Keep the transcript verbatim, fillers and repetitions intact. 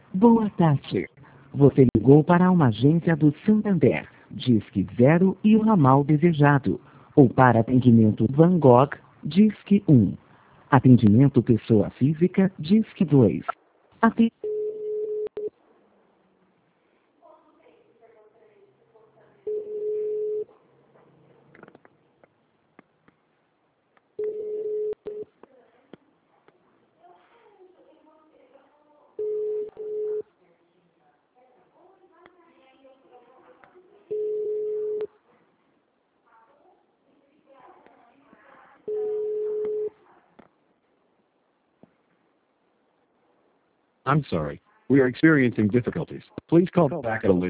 Boa tarde. Você ligou para uma agência do Santander, Disque Zero e o ramal desejado. Ou para atendimento Van Gogh, Disque um. Atendimento pessoa física, Disque dois. Aten- I'm sorry. We are experiencing difficulties. Please call back at a later